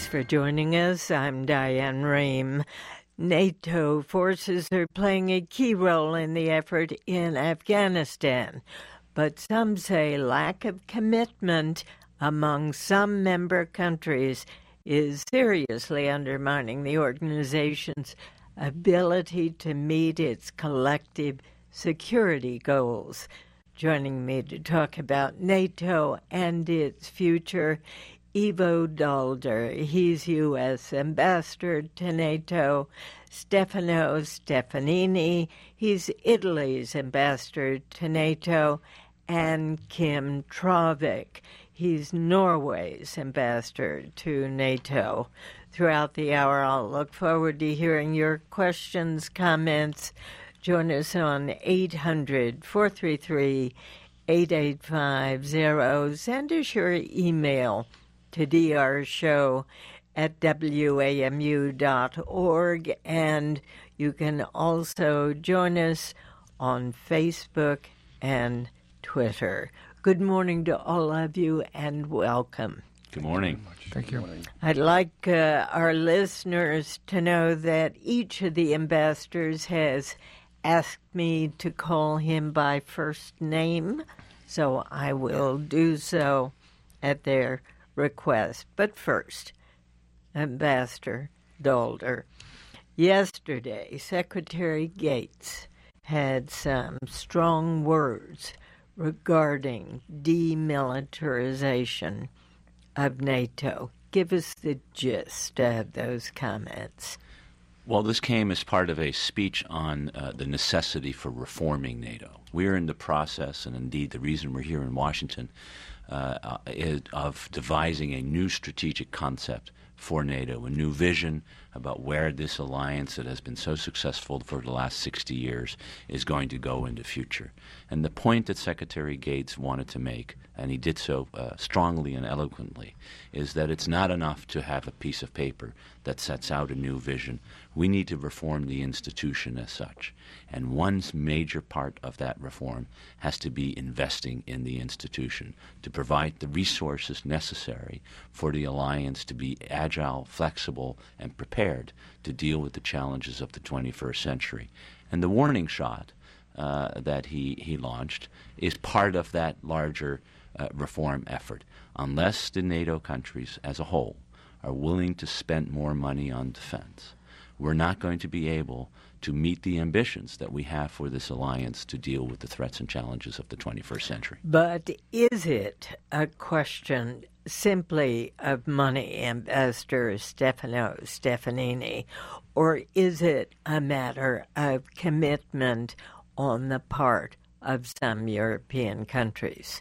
for joining us. I'm Diane Rehm. NATO forces are playing a key role in the effort in Afghanistan, but some say lack of commitment among some member countries is seriously undermining the organization's ability to meet its collective security goals. Joining me to talk about NATO and its future, Ivo Daalder. He's U.S. Ambassador to NATO. Stefano Stefanini. He's Italy's Ambassador to NATO. And Kim Traavik. He's Norway's Ambassador to NATO. Throughout the hour, I'll look forward to hearing your questions, comments. Join us on 800-433-8850. Send us your email to drshow@wamu.org, and you can also join us on Facebook and Twitter. Good morning to all of you, and welcome. Good morning. Thank you. I'd like our listeners to know that each of the ambassadors has asked me to call him by first name, so I will do so at their request. But first, Ambassador Daalder. Yesterday, Secretary Gates had some strong words regarding demilitarization of NATO. Give us the gist of those comments. Well, this came as part of a speech on the necessity for reforming NATO. We're in the process, and indeed the reason we're here in Washington, is of devising a new strategic concept for NATO, a new vision about where this alliance that has been so successful for the last 60 years is going to go in the future. And the point that Secretary Gates wanted to make, and he did so strongly and eloquently, is that it's not enough to have a piece of paper that sets out a new vision. We need to reform the institution as such. And one major part of that reform has to be investing in the institution to provide the resources necessary for the alliance to be agile, flexible, and prepared to deal with the challenges of the 21st century. And the warning shot that he launched is part of that larger reform effort. Unless the NATO countries as a whole are willing to spend more money on defense, we're not going to be able to meet the ambitions that we have for this alliance to deal with the threats and challenges of the 21st century. But is it a question simply of money, Ambassador Stefano Stefanini, or is it a matter of commitment on the part of some European countries?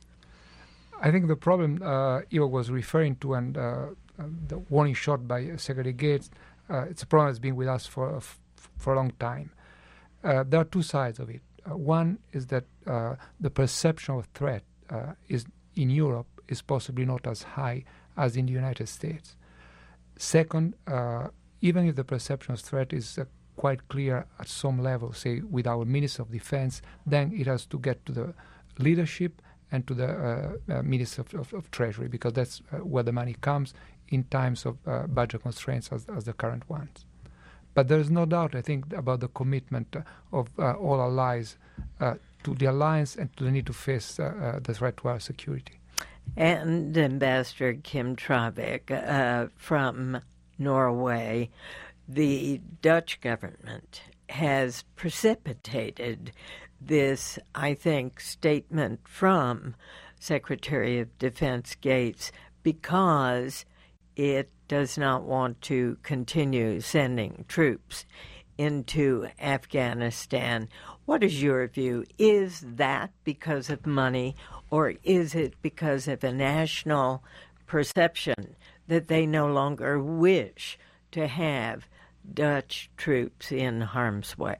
I think the problem Ivo was referring to, and the warning shot by Secretary Gates, it's a problem that's been with us for a long time. There are two sides of it. One is that the perception of threat is in Europe is possibly not as high as in the United States. Second, even if the perception of threat is quite clear at some level, say with our Minister of Defense, then it has to get to the leadership and to the Minister of Treasury, because that's where the money comes in times of budget constraints as the current ones. But there is no doubt, I think, about the commitment of all allies to the alliance and to the need to face the threat to our security. And Ambassador Kim Traavik from Norway, the Dutch government has precipitated this, I think, statement from Secretary of Defense Gates because it does not want to continue sending troops into Afghanistan. What is your view? Is that because of money, or is it because of a national perception that they no longer wish to have Dutch troops in harm's way?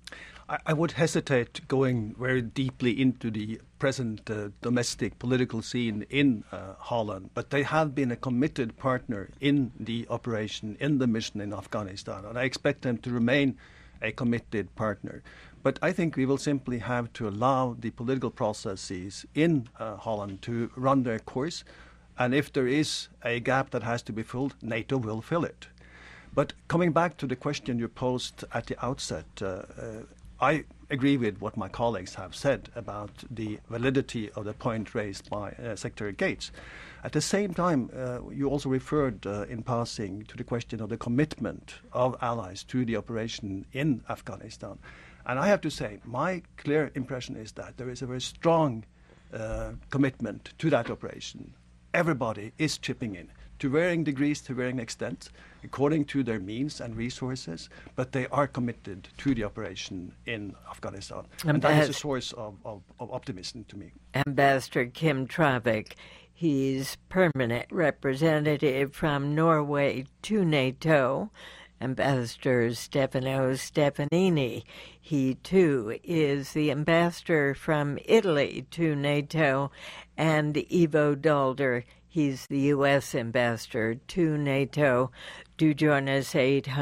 I would hesitate going very deeply into the present domestic political scene in Holland, but they have been a committed partner in the operation, in the mission in Afghanistan, and I expect them to remain a committed partner. But I think we will simply have to allow the political processes in Holland to run their course And if there is a gap that has to be filled, NATO will fill it. But coming back to the question you posed at the outset, I agree with what my colleagues have said about the validity of the point raised by Secretary Gates. At the same time, you also referred in passing to the question of the commitment of allies to the operation in Afghanistan. And I have to say, my clear impression is that there is a very strong commitment to that operation. Everybody is chipping in, to varying degrees, to varying extents, according to their means and resources, but they are committed to the operation in Afghanistan. And that is a source of optimism to me. Ambassador Kim Travik, he's permanent representative from Norway to NATO. Ambassador Stefano Stefanini, he too is the ambassador from Italy to NATO, and Ivo Daalder, he's the U.S. ambassador to NATO. Do join us,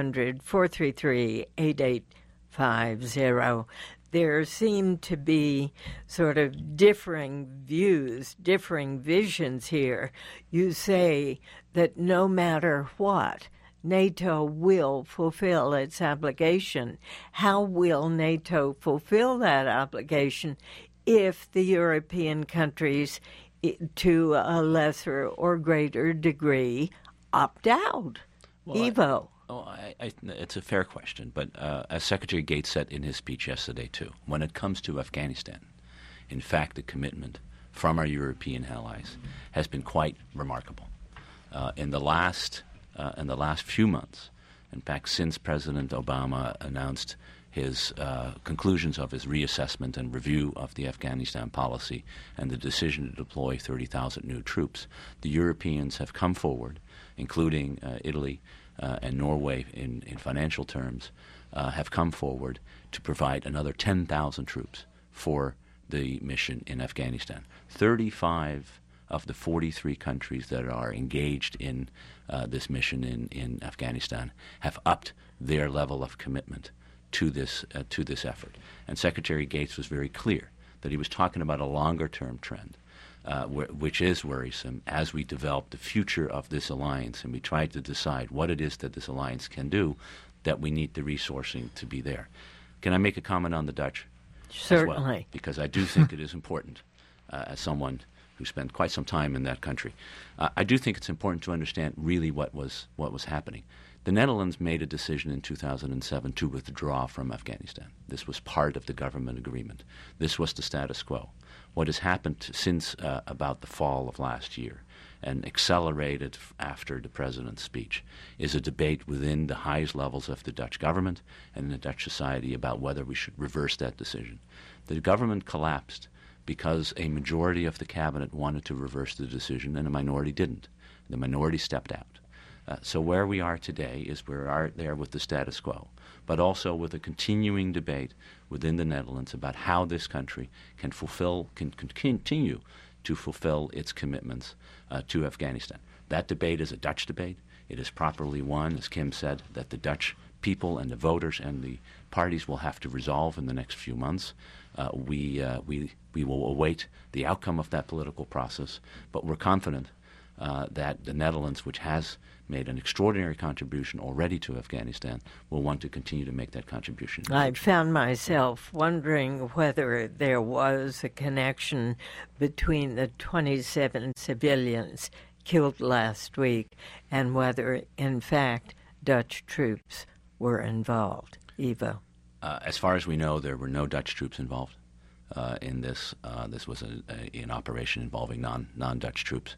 800-433-8850. There seem to be sort of differing views, differing visions here. You say that no matter what, NATO will fulfill its obligation. How will NATO fulfill that obligation if the European countries, to a lesser or greater degree, opt out? Well, Ivo. It's a fair question, but as Secretary Gates said in his speech yesterday too, when it comes to Afghanistan, in fact, the commitment from our European allies has been quite remarkable. In the last few months, in fact, since President Obama announced his conclusions of his reassessment and review of the Afghanistan policy and the decision to deploy 30,000 new troops, the Europeans have come forward, including Italy and Norway in financial terms, have come forward to provide another 10,000 troops for the mission in Afghanistan. 35 of the 43 countries that are engaged in this mission in Afghanistan have upped their level of commitment to this effort. And Secretary Gates was very clear that he was talking about a longer-term trend, which is worrisome as we develop the future of this alliance and we try to decide what it is that this alliance can do, that we need the resourcing to be there. Can I make a comment on the Dutch? Certainly. As well? Because I do think it is important, as someone who spent quite some time in that country. I do think it's important to understand really what was happening. The Netherlands made a decision in 2007 to withdraw from Afghanistan. This was part of the government agreement. This was the status quo. What has happened since about the fall of last year and accelerated after the president's speech is a debate within the highest levels of the Dutch government and in the Dutch society about whether we should reverse that decision. The government collapsed because a majority of the cabinet wanted to reverse the decision and a minority didn't. The minority stepped out. So where we are today is we are there with the status quo, but also with a continuing debate within the Netherlands about how this country can continue to fulfill its commitments to Afghanistan. That debate is a Dutch debate. It is properly one, as Kim said, that the Dutch people and the voters and the parties will have to resolve in the next few months. We will await the outcome of that political process, but we're confident that the Netherlands, which has made an extraordinary contribution already to Afghanistan, will want to continue to make that contribution. I found myself wondering whether there was a connection between the 27 civilians killed last week and whether, in fact, Dutch troops were involved. Ivo. As far as we know, there were no Dutch troops involved in this. This was an operation involving non-Dutch troops.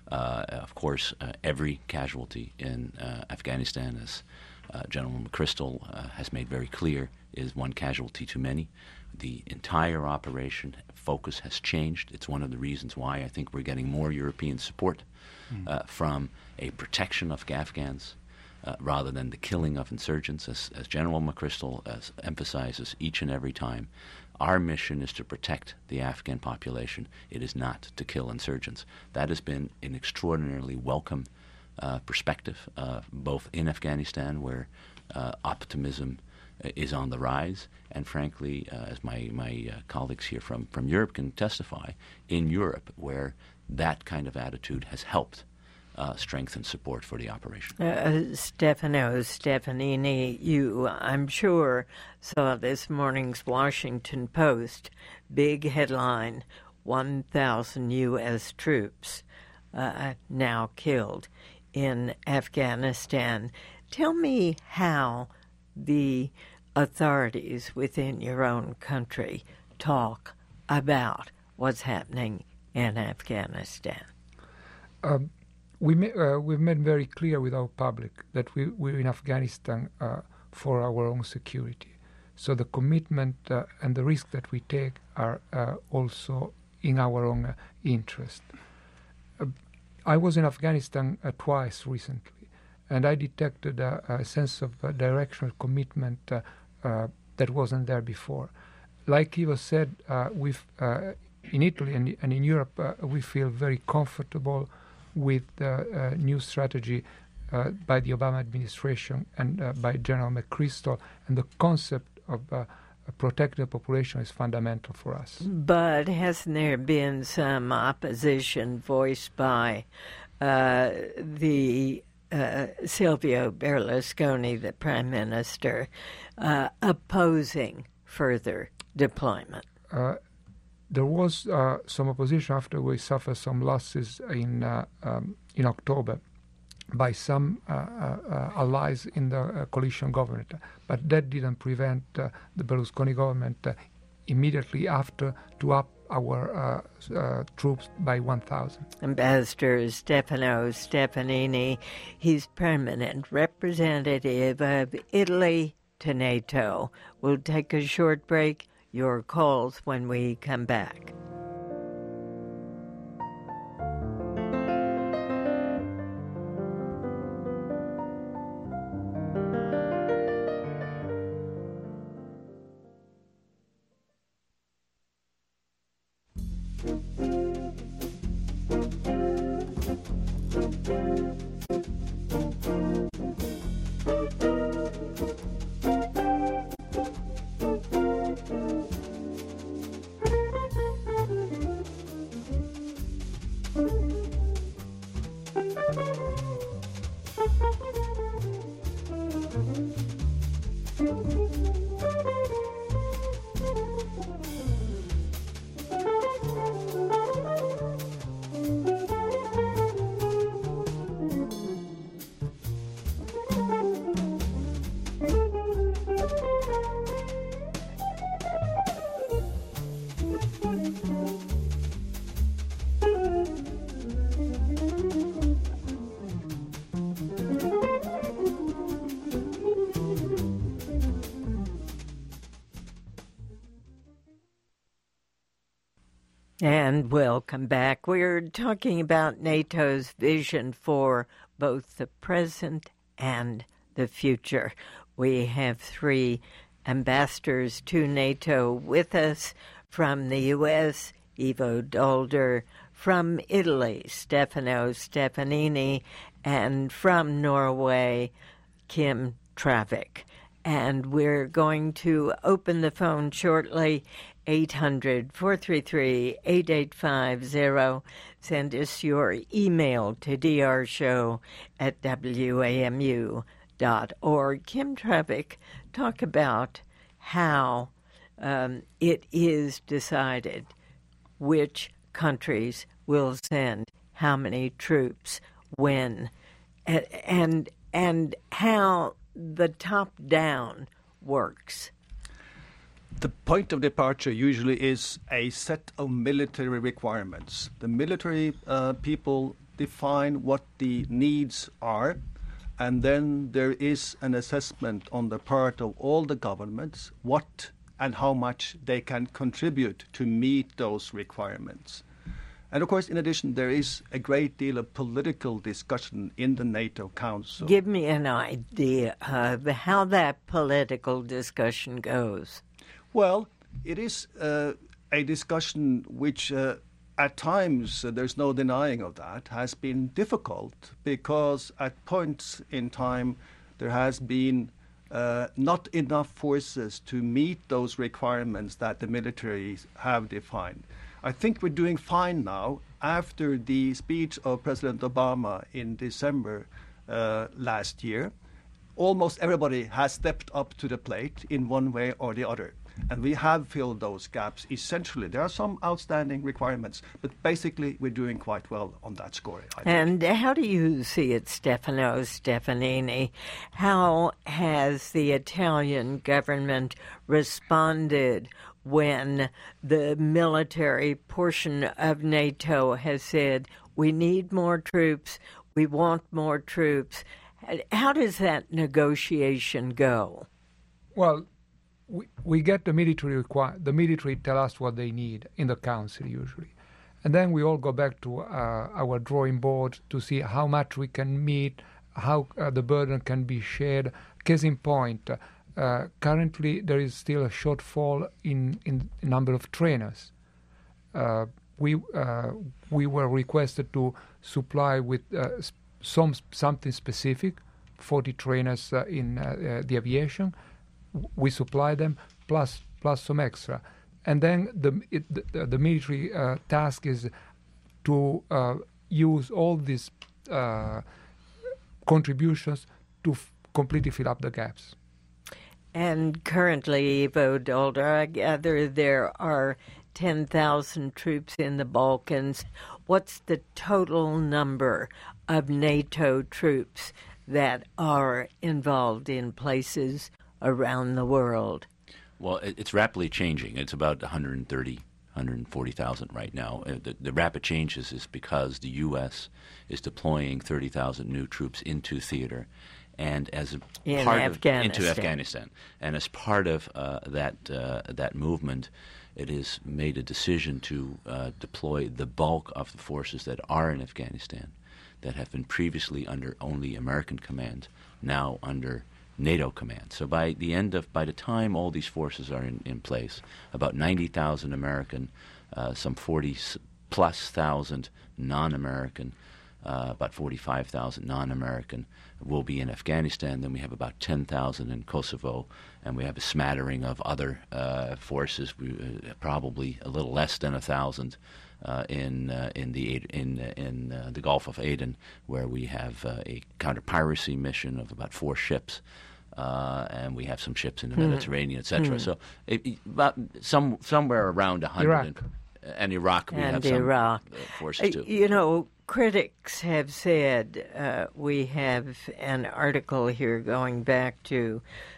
Of course, every casualty in Afghanistan, as General McChrystal has made very clear, is one casualty too many. The entire operation focus has changed. It's one of the reasons why I think we're getting more European support from a protection of Afghans rather than the killing of insurgents, as General McChrystal emphasizes each and every time. Our mission is to protect the Afghan population. It is not to kill insurgents. That has been an extraordinarily welcome perspective, both in Afghanistan, where optimism is on the rise. And frankly, as my colleagues here from Europe can testify, in Europe, where that kind of attitude has helped strengthen support for the operation. Stefano Stefanini, you, I'm sure, saw this morning's Washington Post, big headline, 1,000 U.S. troops now killed in Afghanistan. Tell me how the authorities within your own country talk about what's happening in Afghanistan. We've made very clear with our public that we're in Afghanistan for our own security. So the commitment and the risk that we take are also in our own interest. I was in Afghanistan twice recently, and I detected a sense of directional commitment that wasn't there before. Like Ivo said, in Italy and in Europe, we feel very comfortable with the new strategy by the Obama administration and by General McChrystal, and the concept of protecting the population is fundamental for us. But hasn't there been some opposition voiced by the Silvio Berlusconi, the Prime Minister, opposing further deployment? There was some opposition after we suffered some losses in October by some allies in the coalition government, but that didn't prevent the Berlusconi government immediately after to up our troops by 1,000. Ambassador Stefano Stefanini, he's permanent representative of Italy to NATO. We'll take a short break. Your calls when we come back. And welcome back. We're talking about NATO's vision for both the present and the future. We have three ambassadors to NATO with us from the U.S., Ivo Dolder, from Italy, Stefano Stefanini, and from Norway, Kim Travik. And we're going to open the phone shortly, 800-433-8850. Send us your email to drarshow@wamu.org. Kim Travik, talk about how it is decided which countries will send how many troops, when, and how the top-down works. The point of departure usually is a set of military requirements. The military people define what the needs are, and then there is an assessment on the part of all the governments what and how much they can contribute to meet those requirements. And of course, in addition, there is a great deal of political discussion in the NATO Council. Give me an idea of how that political discussion goes. Well, it is a discussion which at times, there's no denying of that, has been difficult because at points in time there has been not enough forces to meet those requirements that the militaries have defined. I think we're doing fine now. After the speech of President Obama in December last year, almost everybody has stepped up to the plate in one way or the other. And we have filled those gaps essentially. There are some outstanding requirements, but basically we're doing quite well on that score, I think. And how do you see it, Stefano Stefanini? How has the Italian government responded when the military portion of NATO has said, we need more troops, we want more troops? How does that negotiation go? Well, we get the military the military tell us what they need in the council usually. And then we all go back to our drawing board to see how much we can meet, how the burden can be shared. Case in point, currently there is still a shortfall in number of trainers. We were requested to supply with something specific, 40 trainers in the aviation. We supply them plus some extra, and then the military task is to use all these contributions to completely fill up the gaps. And currently, Ivo Dolder, I gather there are 10,000 troops in the Balkans. What's the total number of NATO troops that are involved in places around the world? Well, it's rapidly changing. It's about 130, 140,000 right now. The rapid changes is because the U.S. is deploying 30,000 new troops into theater, and as a part into Afghanistan. And as part of that movement, it has made a decision to deploy the bulk of the forces that are in Afghanistan, that have been previously under only American command, now under NATO command. So by the time all these forces are in place, about 90,000 American, some 40+ thousand non-American, about 45,000 non-American will be in Afghanistan. Then we have about 10,000 in Kosovo, and we have a smattering of other forces. Probably a little less than 1,000 in the Gulf of Aden, where we have a counter-piracy mission of about 4 ships, and we have some ships in the Mediterranean, etc. So somewhere around 100. Iraq. And Iraq, we have Iraq. Some forces too. You know, critics have said, we have an article here going back to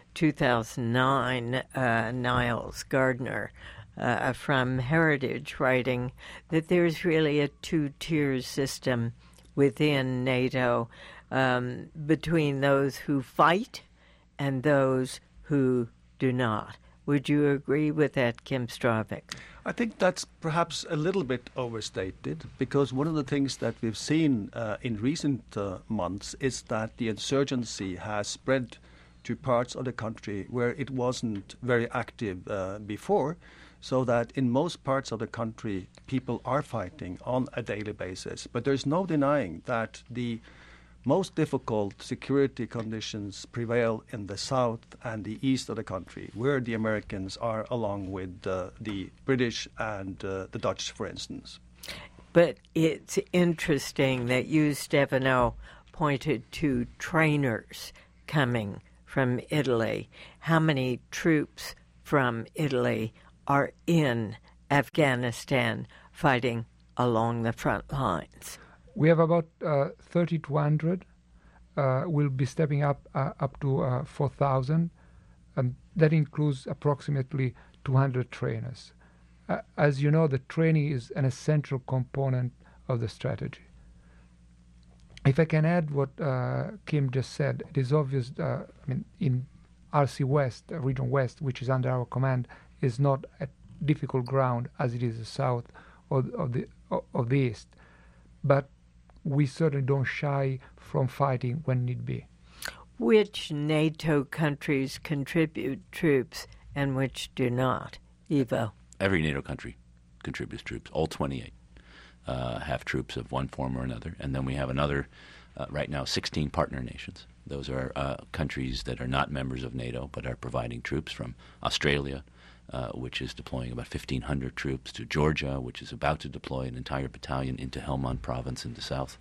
2009, Niles Gardner from Heritage writing that there's really a 2-tier system within NATO between those who fight and those who do not. Would you agree with that, Kim Stravik? I think that's perhaps a little bit overstated, because one of the things that we've seen in recent months is that the insurgency has spread to parts of the country where it wasn't very active before, so that in most parts of the country people are fighting on a daily basis. But there's no denying that the most difficult security conditions prevail in the south and the east of the country, where the Americans are, along with the British and the Dutch, for instance. But it's interesting that you, Stefano, pointed to trainers coming from Italy. How many troops from Italy are in Afghanistan fighting along the front lines? We have about 3,200. We'll be stepping up to 4,000, and that includes approximately 200 trainers. As you know, the training is an essential component of the strategy. If I can add what Kim just said, it is obvious. In RC West, Region West, which is under our command, is not a difficult ground as it is the south of the east, but we certainly don't shy from fighting when need be. Which NATO countries contribute troops and which do not? Ivo? Every NATO country contributes troops. All 28 have troops of one form or another. And then we have another, right now, 16 partner nations. Those are countries that are not members of NATO but are providing troops, from Australia, which is deploying about 1,500 troops, to Georgia, which is about to deploy an entire battalion into Helmand province in the south,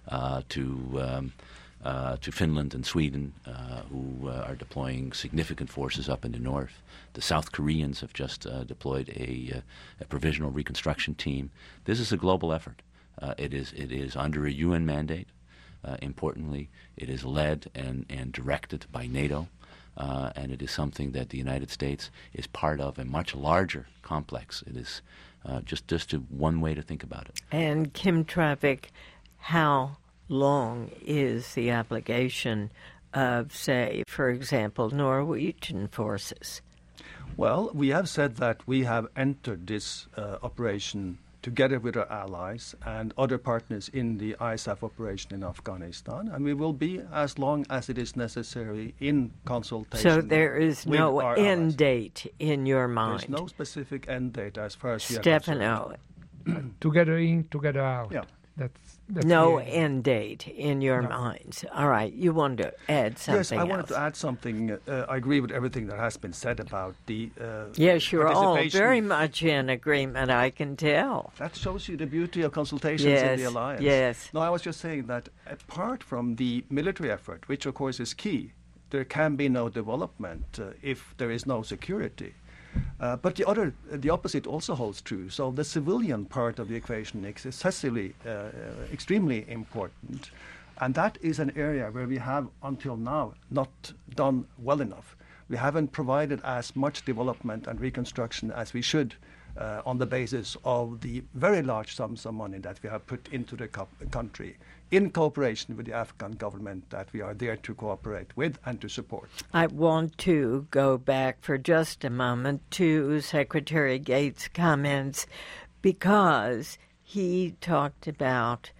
to Finland and Sweden, who are deploying significant forces up in the north. The South Koreans have just deployed a provisional reconstruction team. This is a global effort. It is under a UN mandate. Importantly, it is led and directed by NATO, and it is something that the United States is part of a much larger complex. It is just one way to think about it. And Kim Traavik, how long is the obligation of, say, for example, Norwegian forces? Well, we have said that we have entered this operation together with our allies and other partners in the ISAF operation in Afghanistan, and we will be as long as it is necessary in consultation. So there is no end date in your mind? There's no specific end date as far as we are Stefano. Together in, together out. Yeah. That's no the end date in your minds. All right, you wanted to add something Yes, I wanted else. to add something. I agree with everything that has been said about the Yes, you're all participation. very much in agreement, I can tell. That shows you the beauty of consultations Yes, in the alliance. yes. No, I was just saying that apart from the military effort, which of course is key, there can be no development if there is no security. But the opposite also holds true. So the civilian part of the equation is extremely important, and that is an area where we have until now not done well enough. We haven't provided as much development and reconstruction as we should on the basis of the very large sums of money that we have put into the country in cooperation with the Afghan government that we are there to cooperate with and to support. I want to go back for just a moment to Secretary Gates' comments, because he talked about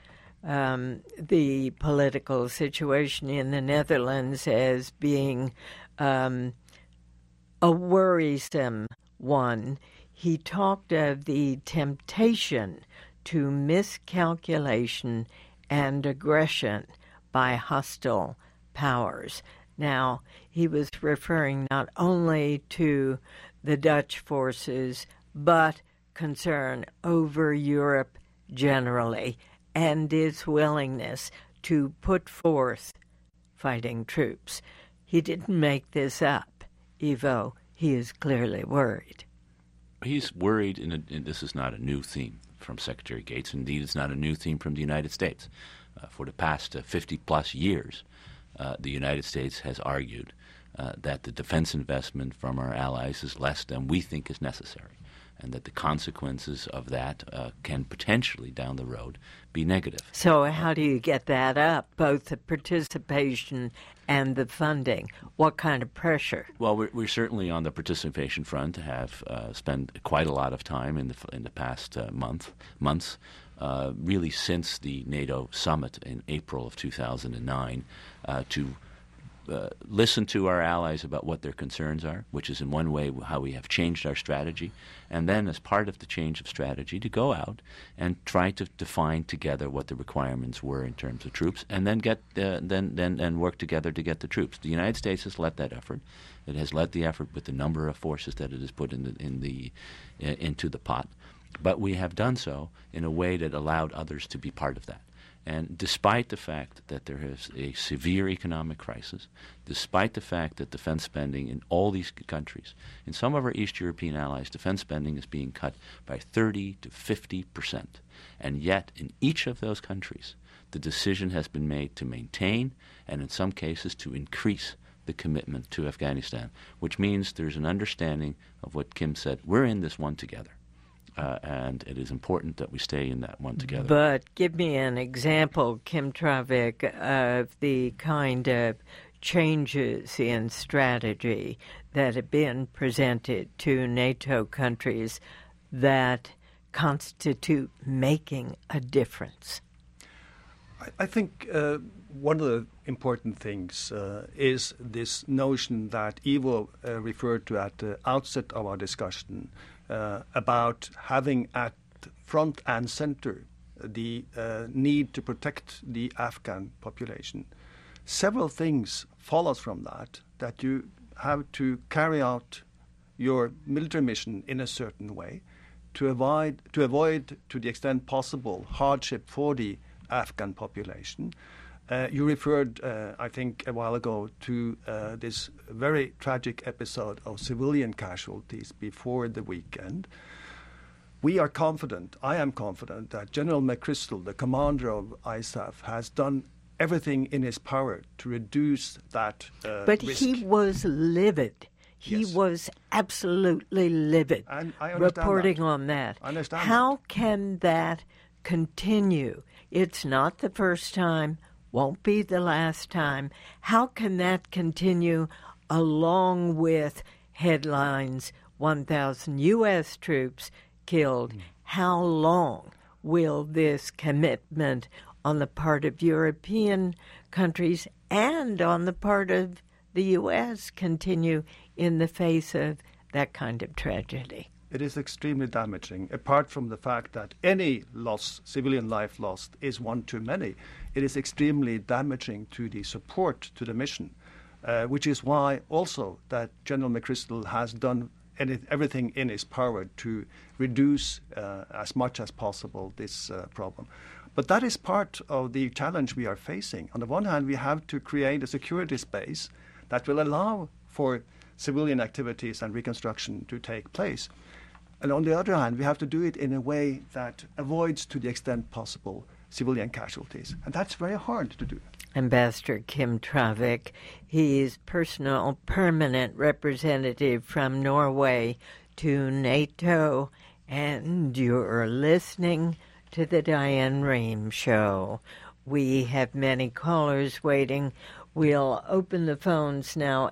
the political situation in the Netherlands as being a worrisome one. He talked of the temptation to miscalculation and aggression by hostile powers. Now, he was referring not only to the Dutch forces, but concern over Europe generally and its willingness to put forth fighting troops. He didn't make this up, Ivo. He is clearly worried. He's worried, and this is not a new theme from Secretary Gates. Indeed, it's not a new theme from the United States. For the past 50-plus years, the United States has argued that the defense investment from our allies is less than we think is necessary, and that the consequences of that can potentially, down the road, be negative. So how do you get that up, both the participation and the funding? What kind of pressure? Well, we're certainly on the participation front have spent quite a lot of time in the past months, really since the NATO summit in April of 2009, to listen to our allies about what their concerns are, which is in one way how we have changed our strategy, and then as part of the change of strategy to go out and try to define together what the requirements were in terms of troops, and then then work together to get the troops. The United States has led that effort. It has led the effort with the number of forces that it has put into the pot, but we have done so in a way that allowed others to be part of that. And despite the fact that there is a severe economic crisis, despite the fact that defense spending in all these countries, in some of our East European allies, defense spending is being cut by 30 to 50%. And yet, in each of those countries, the decision has been made to maintain and in some cases to increase the commitment to Afghanistan, which means there's an understanding of what Kim said. We're in this one together. And it is important that we stay in that one together. But give me an example, Kim Traavik, of the kind of changes in strategy that have been presented to NATO countries that constitute making a difference. I think one of the important things is this notion that Ivo referred to at the outset of our discussion, about having at front and center the need to protect the Afghan population. several things follows from that you have to carry out your military mission in a certain way to avoid, to the extent possible, hardship for the Afghan population. You referred, I think, a while ago to this very tragic episode of civilian casualties before the weekend. We are confident, I am confident, that General McChrystal, the commander of ISAF, has done everything in his power to reduce that But risk. he was livid. He Yes. was absolutely livid, And I understand reporting that. on that. I understand How can that continue? It's not the first time, won't be the last time. How can that continue along with headlines, 1,000 U.S. troops killed? How long will this commitment on the part of European countries and on the part of the U.S. continue in the face of that kind of tragedy? It is extremely damaging. Apart from the fact that any loss, civilian life lost, is one too many, it is extremely damaging to the support to the mission, which is why also that General McChrystal has done everything in his power to reduce as much as possible this problem. But that is part of the challenge we are facing. On the one hand, we have to create a security space that will allow for civilian activities and reconstruction to take place. And on the other hand, we have to do it in a way that avoids, to the extent possible, civilian casualties. And that's very hard to do. Ambassador Kim Travik, he's personal permanent representative from Norway to NATO, and you're listening to the Diane Rehm Show. We have many callers waiting. We'll open the phones now,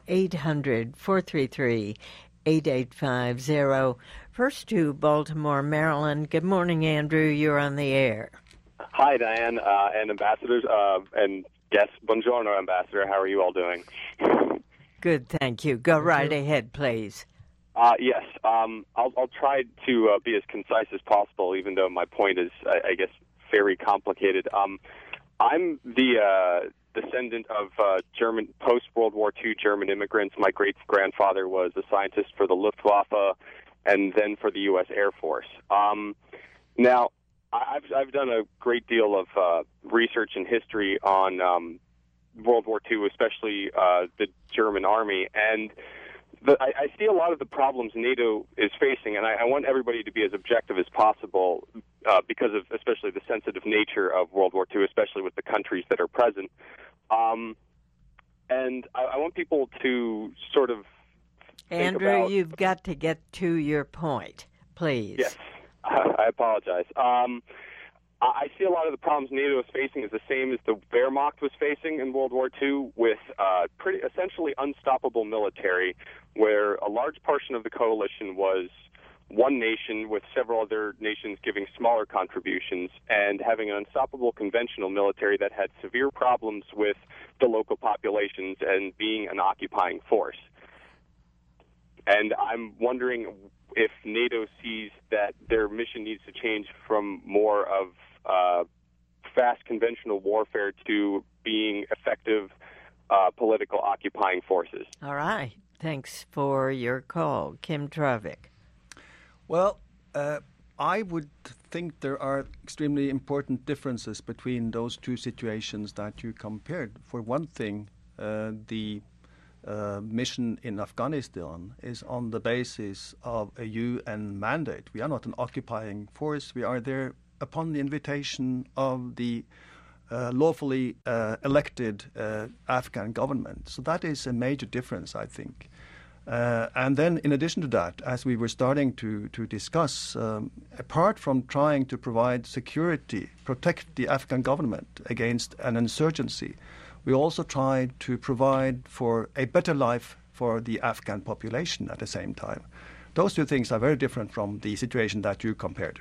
800-433-8850. First to Baltimore, Maryland. Good morning, Andrew. You're on the air. Hi, Diane, and ambassadors, and guests. Buongiorno, Ambassador. How are you all doing? Good, thank you. Go right ahead, please. Yes, I'll try to be as concise as possible, even though my point is, I guess, very complicated. I'm the descendant of German post-World War II German immigrants. My great-grandfather was a scientist for the Luftwaffe and then for the U.S. Air Force. Now, I've done a great deal of research and history on World War II, especially the German Army, and I see a lot of the problems NATO is facing, and I want everybody to be as objective as possible because of especially the sensitive nature of World War II, especially with the countries that are present. And I want people to sort of Andrew, you've got to get to your point, please. Yes, I apologize. I see a lot of the problems NATO is facing is the same as the Wehrmacht was facing in World War II, with pretty essentially unstoppable military, where a large portion of the coalition was one nation with several other nations giving smaller contributions, and having an unstoppable conventional military that had severe problems with the local populations and being an occupying force. And I'm wondering if NATO sees that their mission needs to change from more of fast conventional warfare to being effective political occupying forces. All right. Thanks for your call. Kim Travik. Well, I would think there are extremely important differences between those two situations that you compared. For one thing, the mission in Afghanistan is on the basis of a UN mandate. We are not an occupying force. We are there upon the invitation of the lawfully elected Afghan government. So that is a major difference, I think. And then in addition to that, as we were starting to discuss, apart from trying to provide security, protect the Afghan government against an insurgency, we also tried to provide for a better life for the Afghan population at the same time. Those two things are very different from the situation that you compared.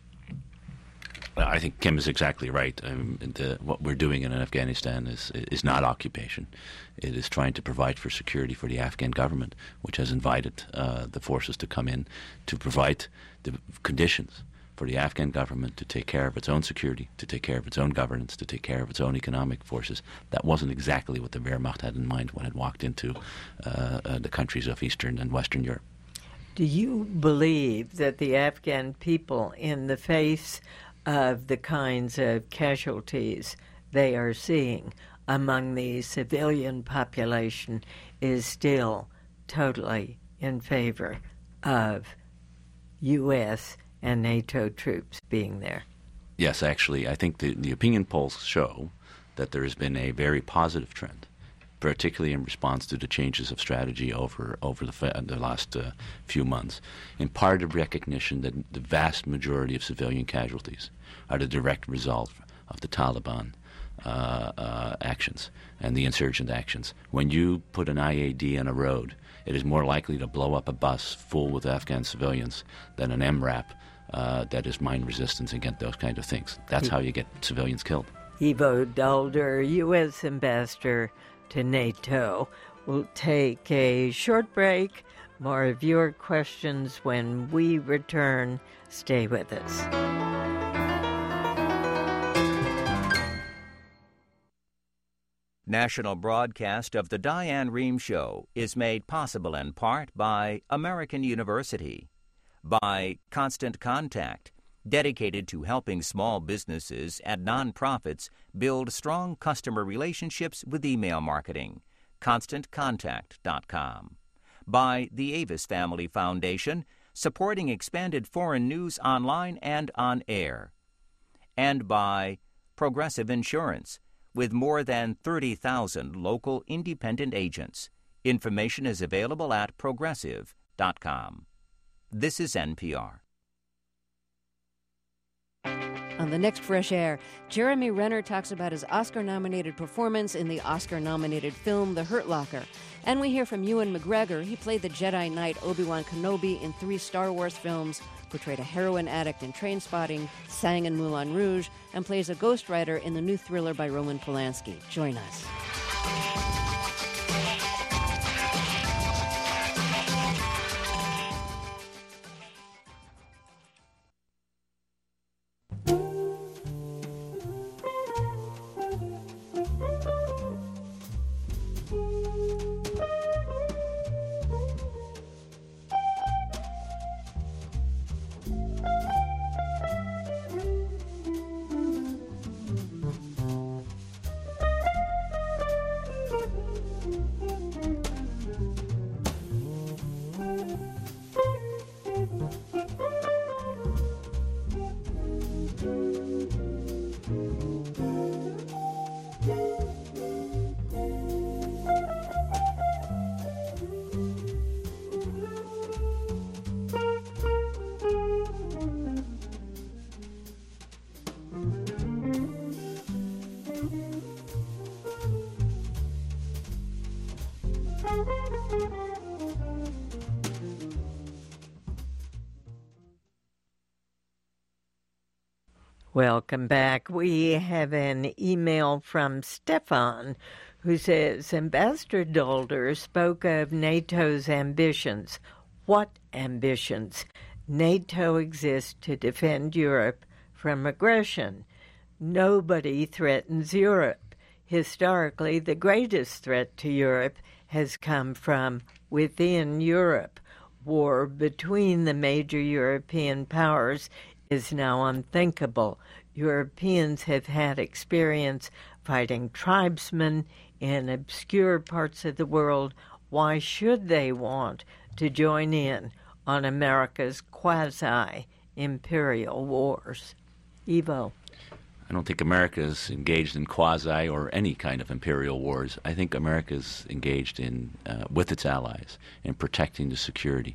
I think Kim is exactly right. What we're doing in Afghanistan is not occupation. It is trying to provide for security for the Afghan government, which has invited the forces to come in to provide the conditions for the Afghan government to take care of its own security, to take care of its own governance, to take care of its own economic forces. That wasn't exactly what the Wehrmacht had in mind when it walked into the countries of Eastern and Western Europe. Do you believe that the Afghan people, in the face of the kinds of casualties they are seeing among the civilian population, is still totally in favor of U.S. and NATO troops being there? Yes, actually, I think the opinion polls show that there has been a very positive trend, particularly in response to the changes of strategy over the last few months, in part of recognition that the vast majority of civilian casualties are the direct result of the Taliban actions and the insurgent actions. When you put an IED on a road, it is more likely to blow up a bus full with Afghan civilians than an MRAP that is mine resistance and get those kind of things. That's how you get civilians killed. Ivo Daalder, U.S. Ambassador to NATO. We'll take a short break. More of your questions when we return. Stay with us. National broadcast of The Diane Rehm Show is made possible in part by American University, by Constant Contact, dedicated to helping small businesses and nonprofits build strong customer relationships with email marketing, ConstantContact.com, by the Avis Family Foundation, supporting expanded foreign news online and on air, and by Progressive Insurance, with more than 30,000 local independent agents. Information is available at progressive.com. This is NPR. On the next Fresh Air, Jeremy Renner talks about his Oscar-nominated performance in the Oscar-nominated film The Hurt Locker. And we hear from Ewan McGregor. He played the Jedi Knight Obi-Wan Kenobi in 3 Star Wars films, portrayed a heroin addict in Trainspotting, sang in Moulin Rouge, and plays a ghostwriter in the new thriller by Roman Polanski. Join us. Welcome back. We have an email from Stefan who says, Ambassador Daalder spoke of NATO's ambitions. What ambitions? NATO exists to defend Europe from aggression. Nobody threatens Europe. Historically, the greatest threat to Europe has come from within Europe. War between the major European powers is now unthinkable. Europeans have had experience fighting tribesmen in obscure parts of the world. Why should they want to join in on America's quasi-imperial wars? Ivo. I don't think America is engaged in quasi or any kind of imperial wars. I think America is engaged in, with its allies, in protecting the security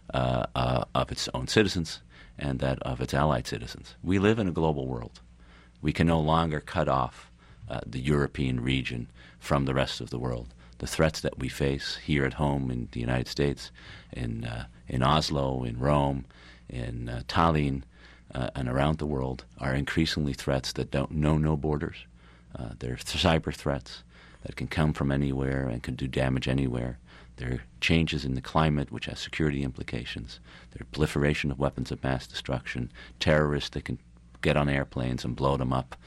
of its own citizens and that of its allied citizens. We live in a global world. We can no longer cut off the European region from the rest of the world. The threats that we face here at home in the United States, in Oslo, in Rome, in Tallinn, and around the world are increasingly threats that don't know no borders. They're cyber threats that can come from anywhere and can do damage anywhere. There are changes in the climate, which has security implications. There are proliferation of weapons of mass destruction, terrorists that can get on airplanes and blow them up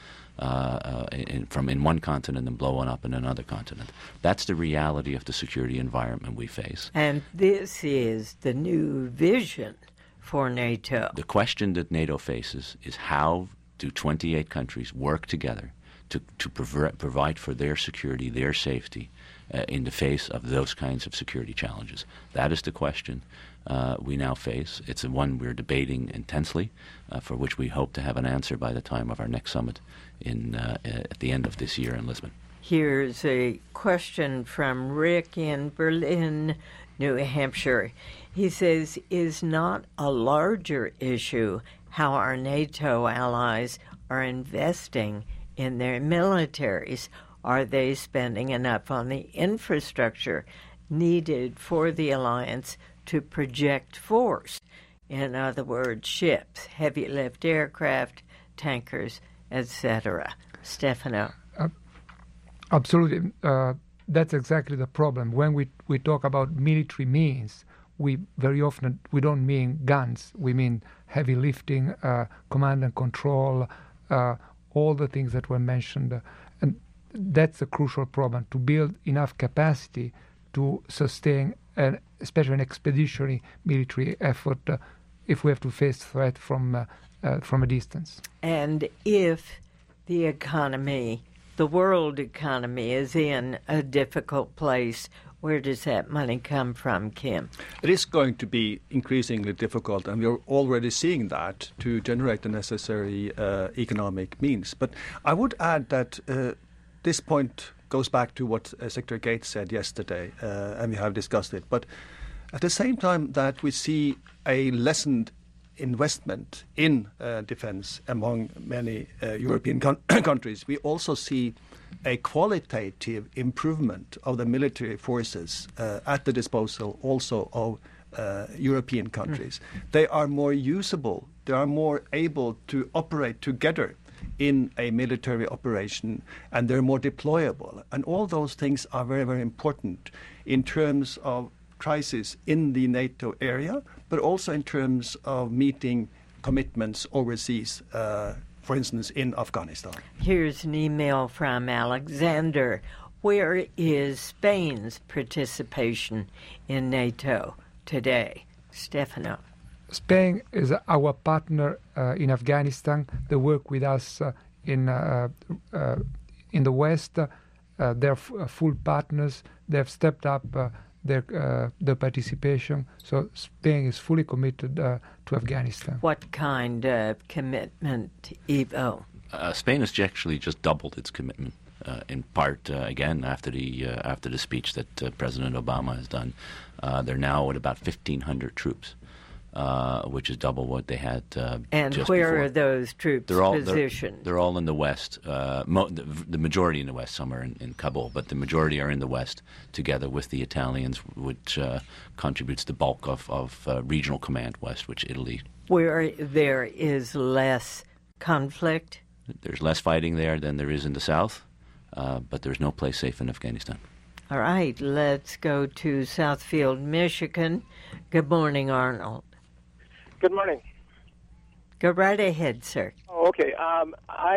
in one continent and blow one up in another continent. That's the reality of the security environment we face. And this is the new vision for NATO. The question that NATO faces is how do 28 countries work together to provide for their security, their safety, in the face of those kinds of security challenges. That is the question we now face. It's the one we're debating intensely, for which we hope to have an answer by the time of our next summit at the end of this year in Lisbon. Here's a question from Rick in Berlin, New Hampshire. He says, is not a larger issue how our NATO allies are investing in their militaries? Are they spending enough on the infrastructure needed for the alliance to project force? In other words, ships, heavy lift aircraft, tankers, etc. Stefano. Absolutely. That's exactly the problem. When we talk about military means, we very often we don't mean guns. We mean heavy lifting, command and control, all the things that were mentioned. And that's a crucial problem, to build enough capacity to sustain, especially an expeditionary military effort, if we have to face threat from a distance. And if the economy, the world economy, is in a difficult place, where does that money come from, Kim? It is going to be increasingly difficult, and we're already seeing that, to generate the necessary economic means. But I would add that this point goes back to what Secretary Gates said yesterday, and we have discussed it. But at the same time that we see a lessened investment in defense among many European countries, we also see a qualitative improvement of the military forces at the disposal also of European countries. They are more usable. They are more able to operate together in a military operation, and they're more deployable. And all those things are very, very important in terms of crisis in the NATO area, but also in terms of meeting commitments overseas, for instance, in Afghanistan. Here's an email from Alexander. Where is Spain's participation in NATO today? Stefano. Spain is our partner in Afghanistan. They work with us in the West. They're full partners. They have stepped up their participation. So Spain is fully committed to Afghanistan. What kind of commitment, Ivo? Spain has actually just doubled its commitment. In part, again, after the speech that President Obama has done. They're now at about 1,500 troops, which is double what they had and just where before. Are those troops positioned? They're all in the West. The majority in the West. Some are in Kabul, but the majority are in the West, together with the Italians, which contributes the bulk of Regional Command West, which Italy. Where there is less conflict? There's less fighting there than there is in the South. But there's no place safe in Afghanistan. All right, let's go to Southfield, Michigan. Good morning, Arnold. Good morning. Go right ahead, sir. Oh, okay. I'm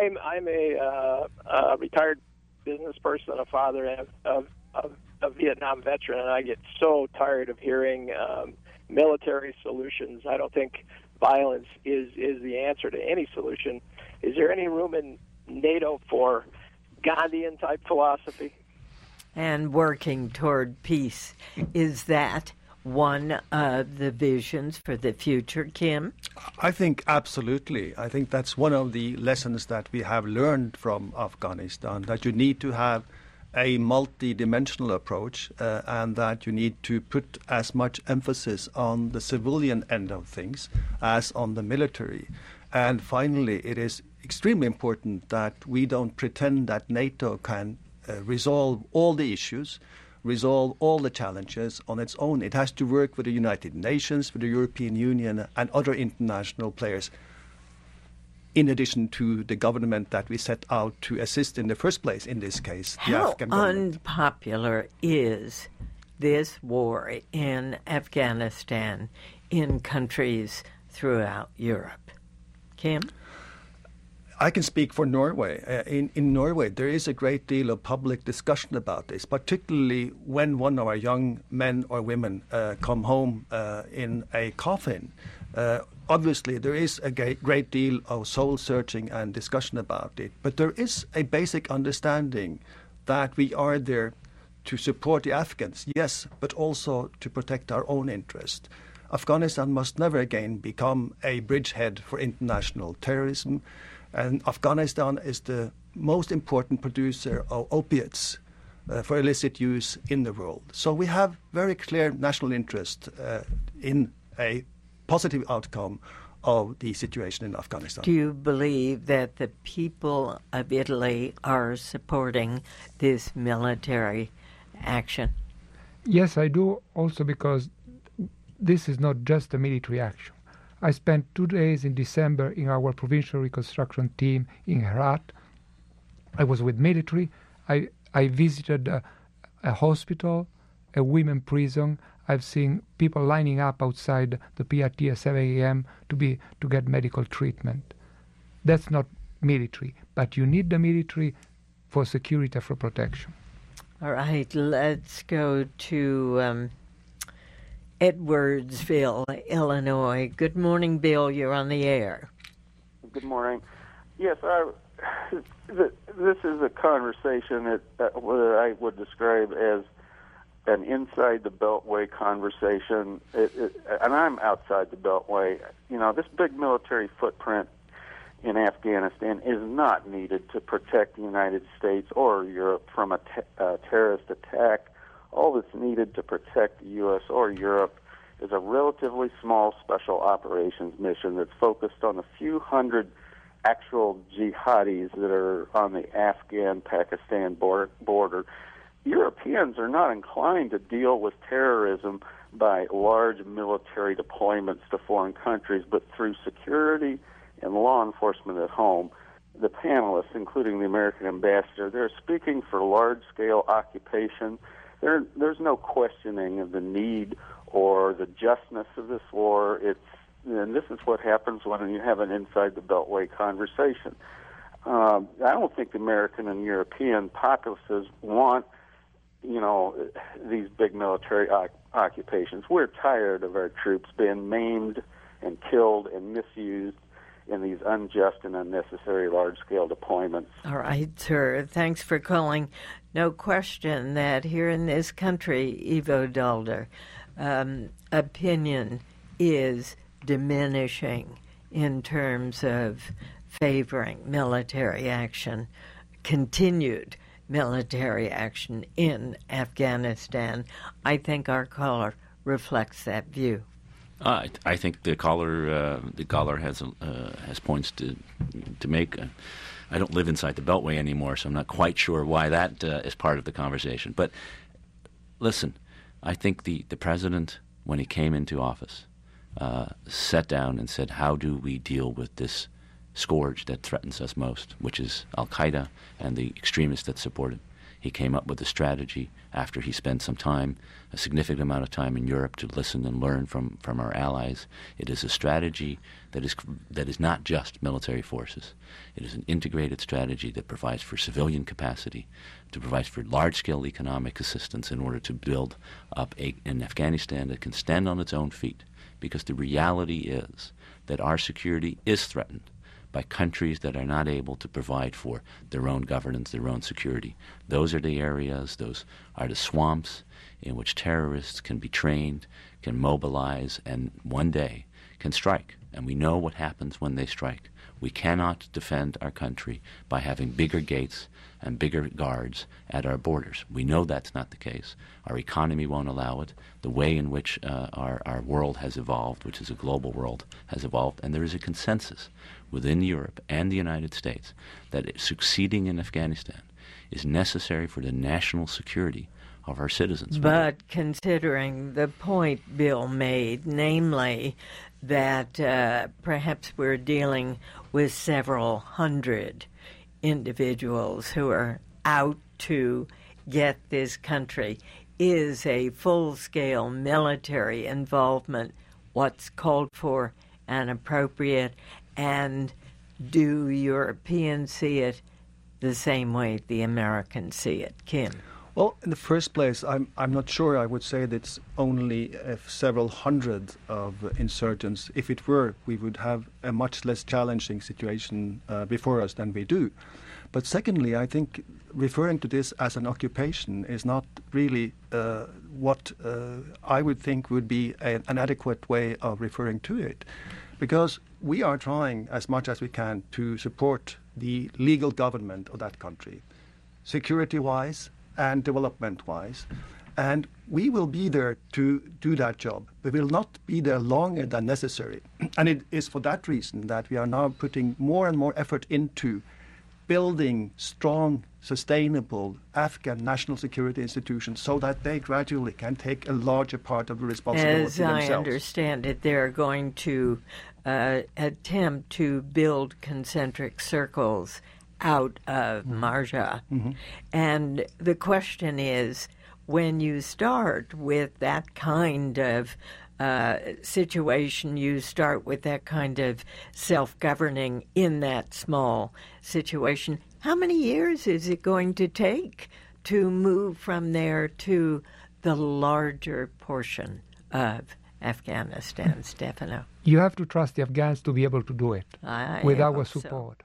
a retired business person, a father of a Vietnam veteran, and I get so tired of hearing military solutions. I don't think violence is the answer to any solution. Is there any room in NATO for Gandhian-type philosophy? And working toward peace. Is that one of the visions for the future, Kim? I think absolutely. I think that's one of the lessons that we have learned from Afghanistan, that you need to have a multi-dimensional approach and that you need to put as much emphasis on the civilian end of things as on the military. And finally, it is extremely important that we don't pretend that NATO can resolve all the issues, resolve all the challenges on its own. It has to work with the United Nations, with the European Union, and other international players, in addition to the government that we set out to assist in the first place, in this case, the Afghan government. How unpopular is this war in Afghanistan in countries throughout Europe? Kim? I can speak for Norway. In Norway, there is a great deal of public discussion about this, particularly when one of our young men or women come home in a coffin. Obviously, there is a great deal of soul-searching and discussion about it, but there is a basic understanding that we are there to support the Afghans, yes, but also to protect our own interest. Afghanistan must never again become a bridgehead for international terrorism. And Afghanistan is the most important producer of opiates for illicit use in the world. So we have very clear national interest in a positive outcome of the situation in Afghanistan. Do you believe that the people of Italy are supporting this military action? Yes, I do, also because this is not just a military action. I spent 2 days in December in our provincial reconstruction team in Herat. I was with military. I visited a hospital, a women prison. I've seen people lining up outside the PRT at 7 a.m. to get medical treatment. That's not military, but you need the military for security, for protection. All right, let's go to Edwardsville, Illinois. Good morning, Bill. You're on the air. Good morning. Yes, this is a conversation that I would describe as an inside the Beltway conversation, and I'm outside the Beltway. You know, this big military footprint in Afghanistan is not needed to protect the United States or Europe from a terrorist attack. All that's needed to protect the U.S. or Europe is a relatively small special operations mission that's focused on a few hundred actual jihadis that are on the Afghan-Pakistan border. Europeans are not inclined to deal with terrorism by large military deployments to foreign countries, but through security and law enforcement at home. The panelists, including the American ambassador, they're speaking for large-scale occupation. There's no questioning of the need or the justness of this war. And this is what happens when you have an inside the Beltway conversation. I don't think the American and European populaces want, these big military occupations. We're tired of our troops being maimed and killed and misused in these unjust and unnecessary large-scale deployments. All right, sir. Thanks for calling. No question that here in this country, Ivo Daalder, opinion is diminishing in terms of favoring military action, continued military action in Afghanistan. I think our caller reflects that view. I think the caller has points to make. I don't live inside the Beltway anymore, so I'm not quite sure why that is part of the conversation. But listen, I think the president, when he came into office, sat down and said, how do we deal with this scourge that threatens us most, which is al-Qaeda and the extremists that support it. He came up with a strategy after he spent some time, a significant amount of time in Europe, to listen and learn from our allies. It is a strategy that is not just military forces. It is an integrated strategy that provides for civilian capacity, to provide for large-scale economic assistance in order to build up an Afghanistan that can stand on its own feet. Because the reality is that our security is threatened by countries that are not able to provide for their own governance, their own security. Those are the areas, those are the swamps in which terrorists can be trained, can mobilize, and one day can strike. And we know what happens when they strike. We cannot defend our country by having bigger gates and bigger guards at our borders. We know that's not the case. Our economy won't allow it. The way in which our world has evolved, which is a global world, has evolved. And there is a consensus within Europe and the United States that succeeding in Afghanistan is necessary for the national security of our citizens. But considering the point Bill made, namely that perhaps we're dealing with several hundred individuals who are out to get this country is a full-scale military involvement what's called for and appropriate, and do Europeans see it the same way the Americans see it? Kim? Well, in the first place, I'm not sure I would say that it's only several hundred of insurgents. If it were, we would have a much less challenging situation before us than we do. But secondly, I think referring to this as an occupation is not really what I would think would be an adequate way of referring to it. Because we are trying as much as we can to support the legal government of that country, security-wise and development-wise. And we will be there to do that job. We will not be there longer than necessary. And it is for that reason that we are now putting more and more effort into building strong, sustainable Afghan national security institutions so that they gradually can take a larger part of the responsibility themselves. As I understand it, they're going to attempt to build concentric circles out of Marja. Mm-hmm. And the question is, when you start with that kind of situation, you start with that kind of self-governing in that small situation, how many years is it going to take to move from there to the larger portion of Afghanistan, Stefano? You have to trust the Afghans to be able to do it with our support.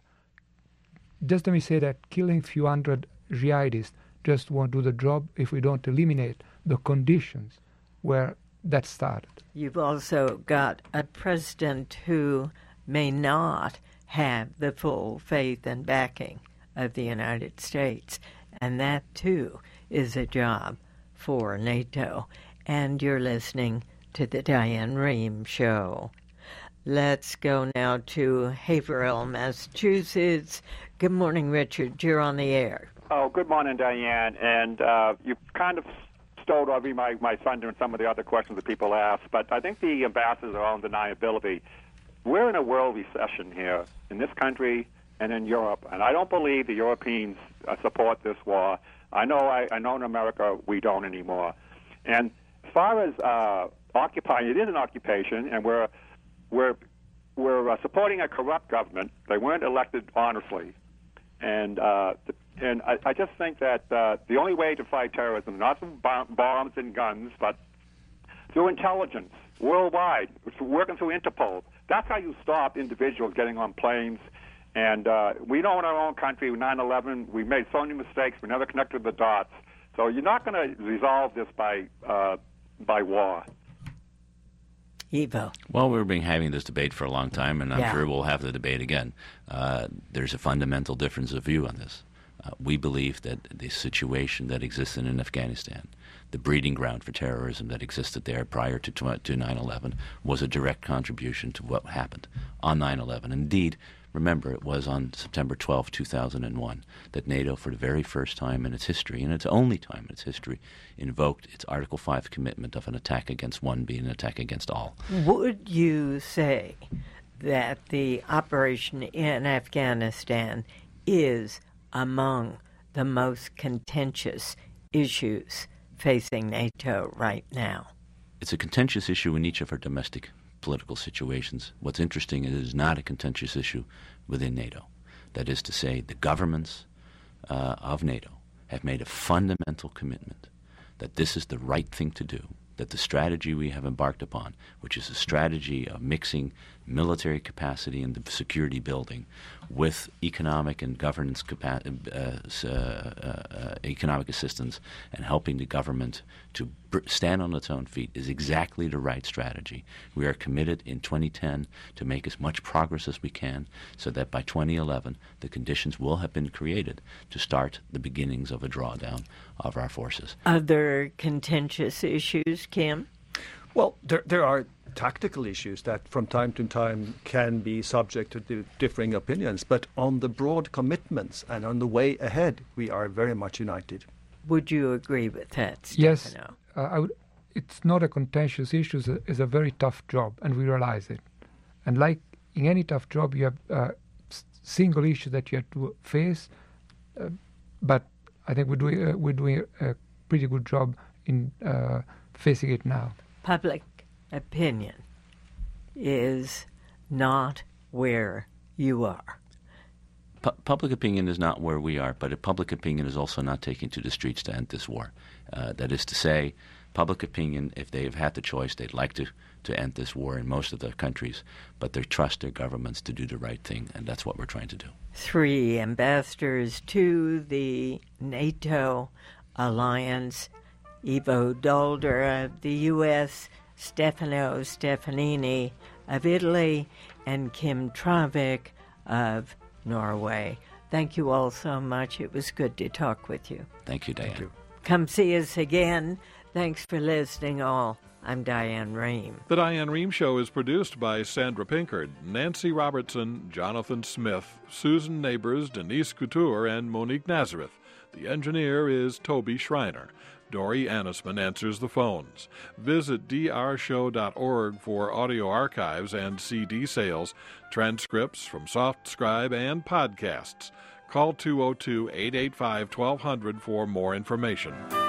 Just let me say that killing a few hundred jihadis just won't do the job if we don't eliminate the conditions where that started. You've also got a president who may not have the full faith and backing of the United States, and that too is a job for NATO. And you're listening to the Diane Rehm Show. Let's go now to Haverhill, Massachusetts. Good morning, Richard. You're on the air. Oh, good morning, Diane. And you kind of stole over my thunder and some of the other questions that people ask, but I think the ambassador's own deniability. We're in a world recession here in this country and in Europe, and I don't believe the Europeans support this war. I know in America we don't anymore. And as far as occupying, it is an occupation, and we're supporting a corrupt government. They weren't elected honestly, and I just think that the only way to fight terrorism, not through bombs and guns, but through intelligence worldwide, working through Interpol. That's how you stop individuals getting on planes. And we know in our own country, 9/11, we made so many mistakes. We never connected the dots. So you're not going to resolve this by war. Ivo. Well, we've been having this debate for a long time, and I'm sure we'll have the debate again. There's a fundamental difference of view on this. We believe that the situation that existed in Afghanistan, the breeding ground for terrorism that existed there prior to 9/11, was a direct contribution to what happened on 9/11. Indeed, remember, it was on September 12, 2001, that NATO, for the very first time in its history, and its only time in its history, invoked its Article 5 commitment of an attack against one being an attack against all. Would you say that the operation in Afghanistan is among the most contentious issues facing NATO right now? It's a contentious issue in each of our domestic political situations. What's interesting is it is not a contentious issue within NATO. That is to say, the governments of NATO have made a fundamental commitment that this is the right thing to do, that the strategy we have embarked upon, which is a strategy of mixing military capacity and the security building with economic and governance economic assistance and helping the government to stand on its own feet, is exactly the right strategy. We are committed in 2010 to make as much progress as we can so that by 2011 the conditions will have been created to start the beginnings of a drawdown of our forces. Other contentious issues, Kim? Well, there are tactical issues that from time to time can be subject to differing opinions, but on the broad commitments and on the way ahead, we are very much united. Would you agree with that, Stefano? Yes. It's not a contentious issue. It's a very tough job, and we realize it. And like in any tough job, you have single issues that you have to face, but I think we're doing a pretty good job in facing it now. Public opinion is not where you are. Public opinion is not where we are, but public opinion is also not taking to the streets to end this war. That is to say, public opinion, if they have had the choice, they'd like to end this war in most of the countries, but they trust their governments to do the right thing, and that's what we're trying to do. 3 ambassadors to the NATO alliance, Ivo Dolder of the U.S., Stefano Stefanini of Italy, and Kim Travik of Norway. Thank you all so much. It was good to talk with you. Thank you, Diane. Thank you. Come see us again. Thanks for listening all. I'm Diane Rehm. The Diane Rehm Show is produced by Sandra Pinkard, Nancy Robertson, Jonathan Smith, Susan Neighbors, Denise Couture, and Monique Nazareth. The engineer is Toby Schreiner. Dory Annisman answers the phones. Visit drshow.org for audio archives and CD sales, transcripts from SoftScribe, and podcasts. Call 202-885-1200 for more information.